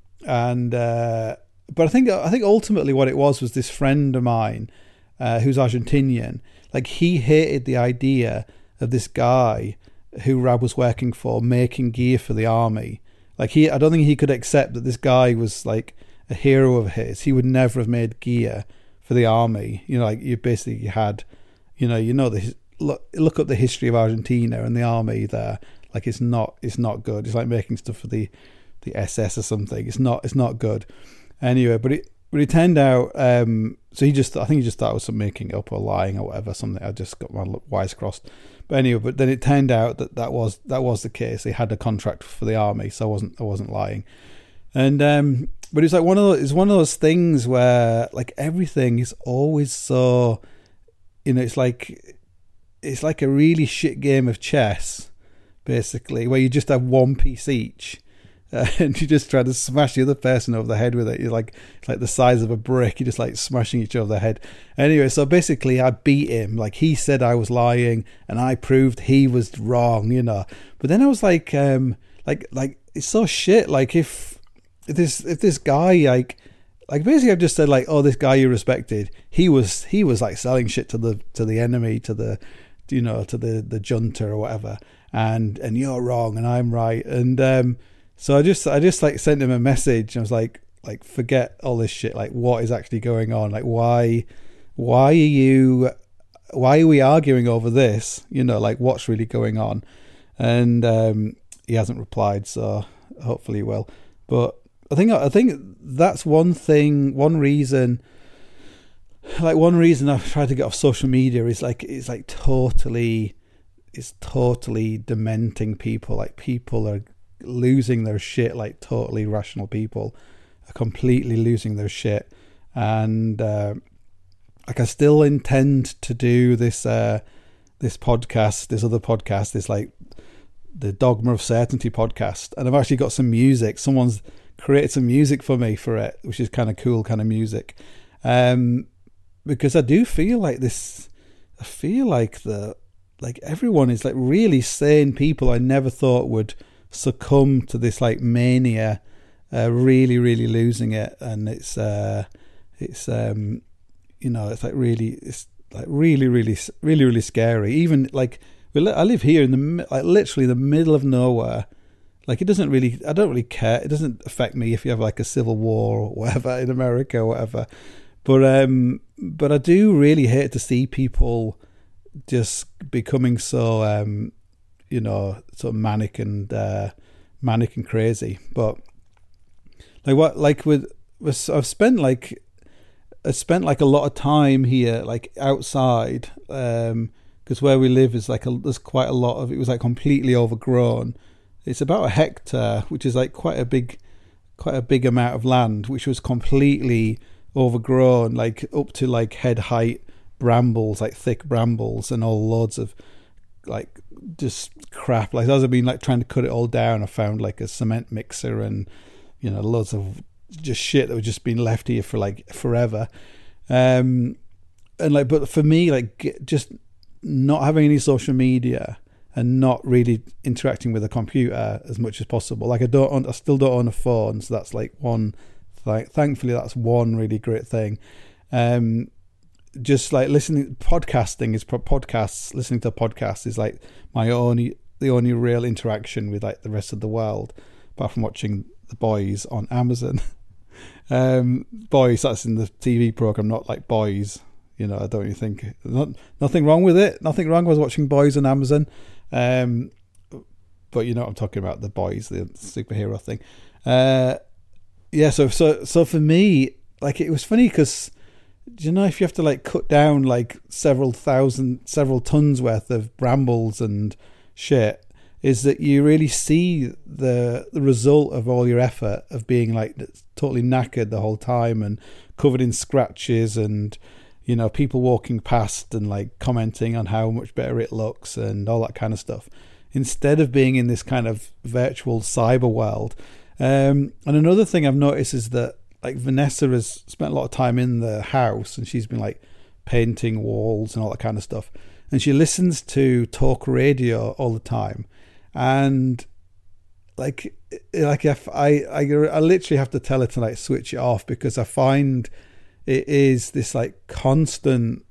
I think ultimately what it was this friend of mine, who's Argentinian. Like, he hated the idea of this guy who Rab was working for making gear for the army. Like, I don't think he could accept that this guy was like a hero of his. He would never have made gear for the army. Like, you basically had, look up the history of Argentina and the army there. Like, it's not good. It's like making stuff for the SS or something. It's not good. Anyway, but it turned out. So I think he just thought I was making it up or lying or whatever. Something. I just got my wires crossed. But anyway, but then it turned out that was the case. They had a contract for the army, so I wasn't lying. And but it's like one of those things where like everything is always so, it's like a really shit game of chess, basically, where you just have one piece each. And you just try to smash the other person over the head with it. It's like the size of a brick. You're just like smashing each other over the head. Anyway, so basically I beat him. Like, he said I was lying and I proved he was wrong, But then I was like it's so shit. Like, if this guy, like basically I've just said like, oh, this guy you respected, he was like selling shit to the enemy, to the the junta or whatever, and you're wrong and I'm right. And so I just like sent him a message. I was like forget all this shit. Like, what is actually going on? Like, why are we arguing over this? Like, what's really going on? And he hasn't replied, so hopefully he will. But I think that's one reason I've tried to get off social media is like it's totally dementing people. Like, people are losing their shit, like totally rational people, are completely losing their shit. And like I still intend to do this this podcast, this other podcast, this like the Dogma of Certainty podcast, and I've actually got some music. Someone's created some music for me for it, which is kind of cool kind of music, because I do feel like this. I feel like everyone is like really sane people I never thought would succumb to this like mania, really losing it. And it's you know, it's like really scary. Even like I live here in the like literally the middle of nowhere. Like I don't really care. It doesn't affect me if you have like a civil war or whatever in America or whatever. But I do really hate to see people just becoming so you know, sort of manic and crazy. But I've spent a lot of time here, like outside, because where we live is like there's quite a lot of it was like completely overgrown. It's about a hectare, which is like quite a big amount of land, which was completely overgrown, like up to like head height brambles, like thick brambles, and all loads of like just crap. Like as I've been like trying to cut it all down, I found like a cement mixer and, you know, loads of just shit that was just been left here for like forever. And like, but for me, like just not having any social media and not really interacting with a computer as much as possible. Like I still don't own a phone, so that's like one. Thankfully, that's one really great thing. Just like listening, listening to podcasts is like the only real interaction with like the rest of the world, apart from watching The Boys on Amazon. Boys, that's in the TV program, not like Boys. You know, I don't really think nothing wrong with it. Nothing wrong with watching Boys on Amazon. But you know what I'm talking about, The Boys, the superhero thing. Yeah, so for me, like it was funny because, you know, if you have to like cut down like several tons worth of brambles and shit, is that you really see the result of all your effort of being like totally knackered the whole time and covered in scratches, and, you know, people walking past and like commenting on how much better it looks and all that kind of stuff, instead of being in this kind of virtual cyber world. And another thing I've noticed is that like Vanessa has spent a lot of time in the house, and she's been like painting walls and all that kind of stuff, and she listens to talk radio all the time. And like I literally have to tell her to like switch it off, because I find it is this like constant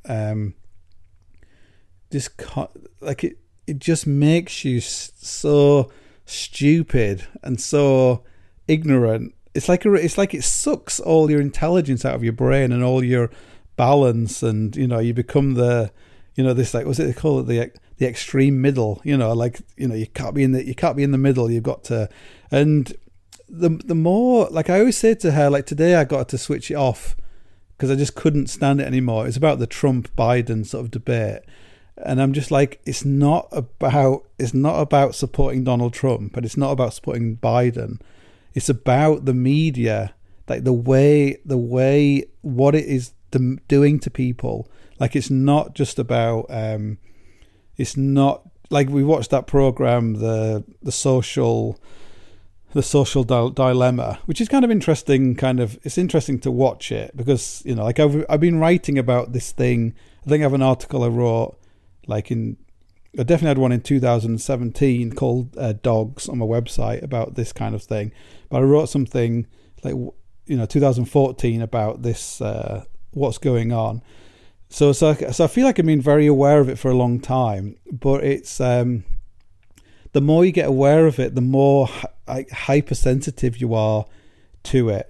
it just makes you so stupid and so ignorant. It's like it sucks all your intelligence out of your brain and all your balance, and, you know, you become the, you know, this like, what's it they call it, the extreme middle, you know, like, you know, you can't be in the middle, you've got to. And the more, like I always say to her, like today I got her to switch it off because I just couldn't stand it anymore. It's about the Trump Biden sort of debate, and I'm just like, it's not about supporting Donald Trump, but it's not about supporting Biden. It's about the media, like the way what it is doing to people. Like it's not just about it's not like we watched that program, the social dilemma, which is kind of interesting. It's interesting to watch it because, you know, like I've been writing about this thing. I think I have an article I wrote I definitely had one in 2017 called Dogs on my website about this kind of thing. But I wrote something like, you know, 2014 about this, what's going on. So I feel like I've been very aware of it for a long time. But it's the more you get aware of it, the more hypersensitive you are to it.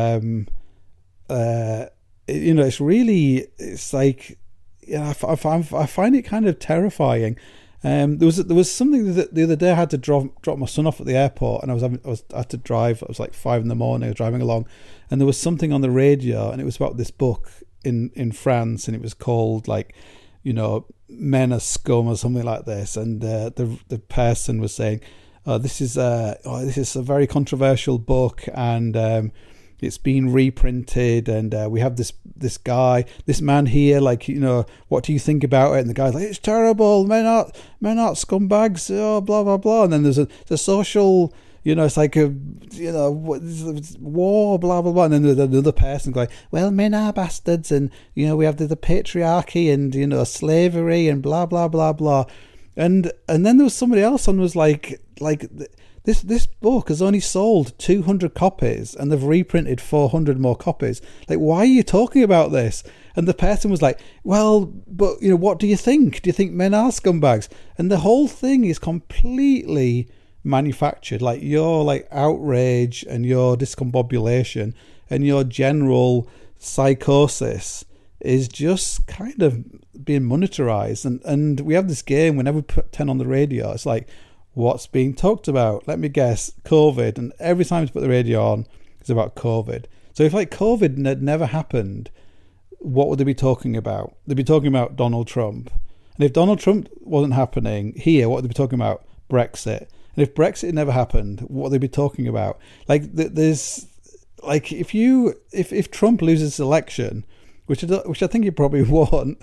You know, it's like, yeah, I find it kind of terrifying. There was something that the other day I had to drop my son off at the airport, and I had to drive. It was like 5 a.m. I was driving along, and there was something on the radio, and it was about this book in France, and it was called like, you know, Men Are Scum or something like this. And the person was saying, this is a very controversial book, and it's been reprinted, and we have this man here, like, you know, what do you think about it? And the guy's like, it's terrible, men aren't scumbags, oh, blah blah blah. And then there's a social, you know, it's like a, you know, war, blah blah blah. And then there's another person going, well, men are bastards, and, you know, we have the patriarchy, and, you know, slavery, and blah blah blah blah. And then there was somebody else and was like this book has only sold 200 copies and they've reprinted 400 more copies. Like, why are you talking about this? And the person was like, well, but, you know, what do you think? Do you think men are scumbags? And the whole thing is completely manufactured. Like, your like outrage and your discombobulation and your general psychosis is just kind of being monetarized. And we have this game whenever we turn on the radio, it's like, what's being talked about? Let me guess, COVID. And every time you put the radio on, it's about COVID. So if like COVID had never happened, what would they be talking about? They'd be talking about Donald Trump. And if Donald Trump wasn't happening here, what would they be talking about? Brexit. And if Brexit had never happened, what would they be talking about? Like, there's like, if Trump loses this election, which I think he probably won't,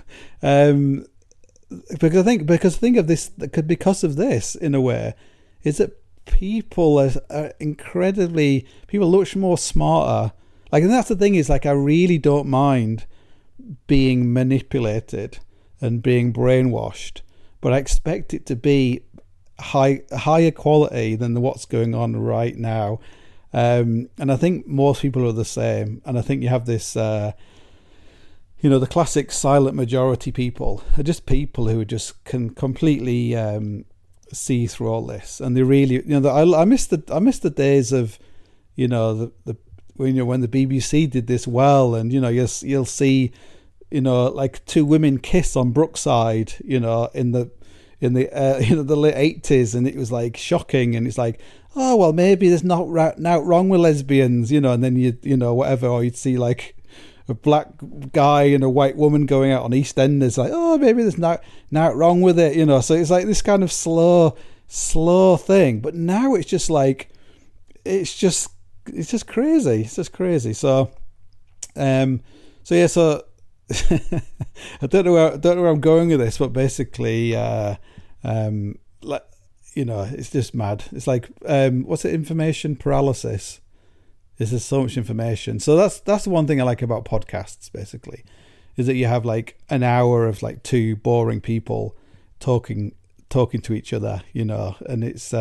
because I think of this, because of this, in a way, is that people are incredibly, people much more smarter. Like, and that's the thing, is like, I really don't mind being manipulated and being brainwashed, but I expect it to be higher quality than what's going on right now. And I think most people are the same. And I think you have this, you know, the classic silent majority people are just people who just can completely see through all this, and they really, you know, I miss the days of, you know, when the BBC did this well, and, you know, you'll see, you know, like two women kiss on Brookside, you know, in the you know, the late 80s, and it was like shocking, and it's like, oh well, maybe there's not wrong with lesbians, you know, and then you know, whatever, or you'd see like a black guy and a white woman going out on EastEnders, like, oh, maybe there's not wrong with it, you know. So it's like this kind of slow thing. But now it's just like, it's just crazy. It's just crazy. So, yeah. So I don't know where I'm going with this, but basically, like, you know, it's just mad. It's like, what's it? Information paralysis. There's so much information. So that's the one thing I like about podcasts, basically, is that you have like an hour of like two boring people talking to each other, you know, and it's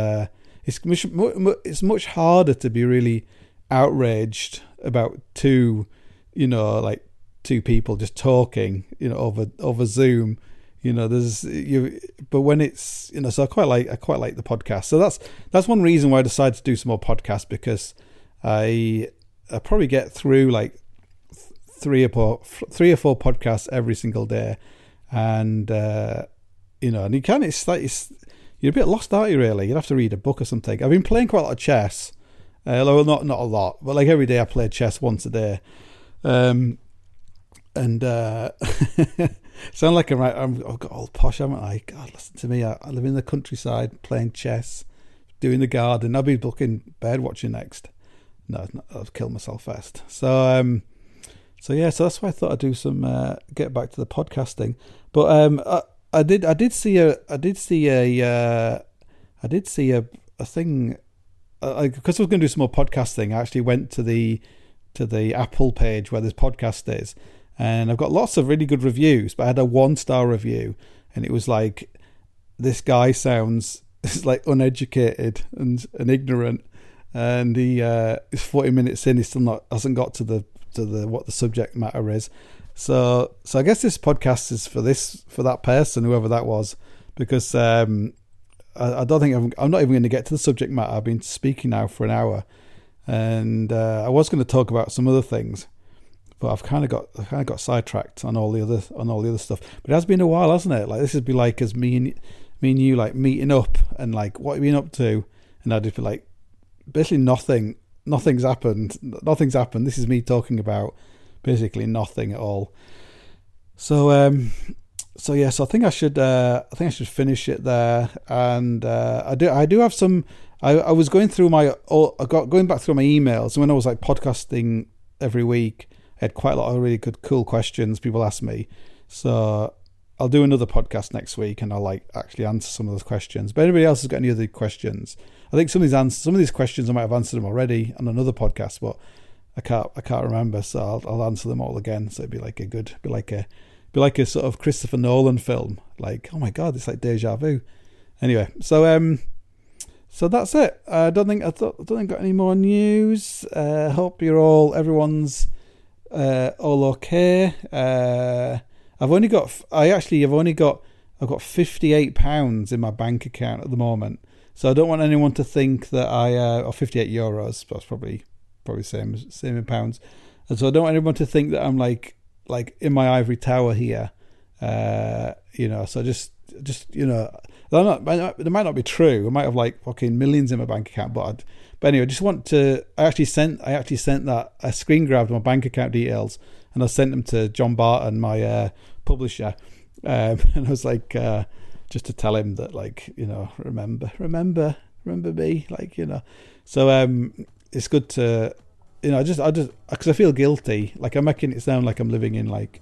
much harder to be really outraged about two people just talking, you know, over Zoom, you know. But when it's, you know, so I quite like the podcast. So that's one reason why I decided to do some more podcasts, because I probably get through like three or four podcasts every single day, and you know, and you're a bit lost, aren't you? Really, you'd have to read a book or something. I've been playing quite a lot of chess, well, not a lot, but like every day I play chess once a day, and sound like I've got all posh, haven't I? God, listen to me. I live in the countryside playing chess, doing the garden. I'll be booking bird watching next. No, I'll kill myself first. So yeah, so that's why I thought I'd do some get back to the podcasting. But I did see a thing, because I was going to do some more podcasting. I actually went to the Apple page where this podcast is, and I've got lots of really good reviews. But I had a 1-star review, and it was like, this guy sounds like uneducated and ignorant. And he 40 minutes in, he still hasn't got to the what the subject matter is. So I guess this podcast is for that person, whoever that was, because I don't think I'm not even going to get to the subject matter. I've been speaking now for an hour, and I was going to talk about some other things, but I've kind of got sidetracked on all the other stuff. But it has been a while, hasn't it? Like, this would be like as me and you like meeting up, and like, what have you been up to? And I'd just be like, basically nothing's happened. This is me talking about basically nothing at all. So yeah, so I think I should finish it there. And I do have some I was going through going back through my emails, and when I was like podcasting every week, I had quite a lot of really good, cool questions people asked me. So I'll do another podcast next week, and I'll like actually answer some of those questions. But anybody else has got any other questions? I think some of these questions I might have answered them already on another podcast, but I can't remember. So I'll answer them all again. So it'd be like a sort of Christopher Nolan film. Like, oh my god, it's like deja vu. Anyway, so that's it. I don't think I've got any more news. Hope everyone's all okay. I've got £58 in my bank account at the moment, so I don't want anyone to think that or 58 euros. That's probably same in pounds, and so I don't want anyone to think that I'm like in my ivory tower here. So just that might not be true. I might have like fucking millions in my bank account, but anyway, I actually sent that. I screen grabbed my bank account details and I sent them to John Barton, my publisher, and I was like, just to tell him that, like, remember me, like, So it's good to, just because I feel guilty, like I'm making it sound like I'm living in like,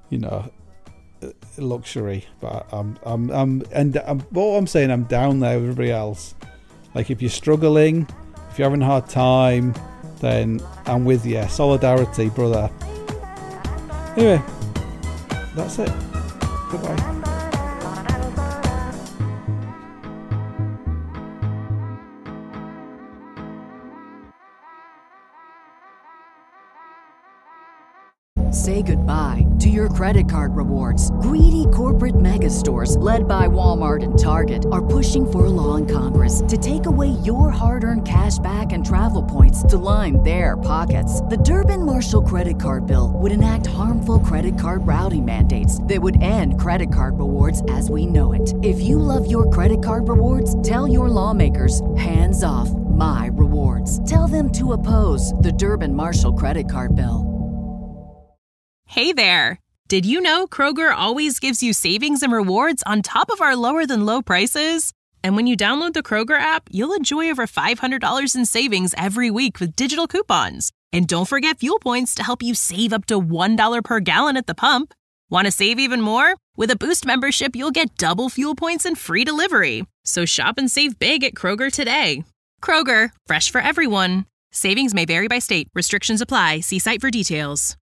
luxury, but what I'm saying, I'm down there with everybody else. Like, if you're struggling, if you're having a hard time, then I'm with you. Solidarity, brother. Anyway, that's it. Goodbye. Say goodbye to your credit card rewards. Greedy corporate mega stores, led by Walmart and Target, are pushing for a law in Congress to take away your hard-earned cash back and travel points to line their pockets. The Durbin-Marshall credit card bill would enact harmful credit card routing mandates that would end credit card rewards as we know it. If you love your credit card rewards, tell your lawmakers, hands off my rewards. Tell them to oppose the Durbin-Marshall credit card bill. Hey there! Did you know Kroger always gives you savings and rewards on top of our lower-than-low prices? And when you download the Kroger app, you'll enjoy over $500 in savings every week with digital coupons. And don't forget fuel points to help you save up to $1 per gallon at the pump. Want to save even more? With a Boost membership, you'll get double fuel points and free delivery. So shop and save big at Kroger today. Kroger, fresh for everyone. Savings may vary by state. Restrictions apply. See site for details.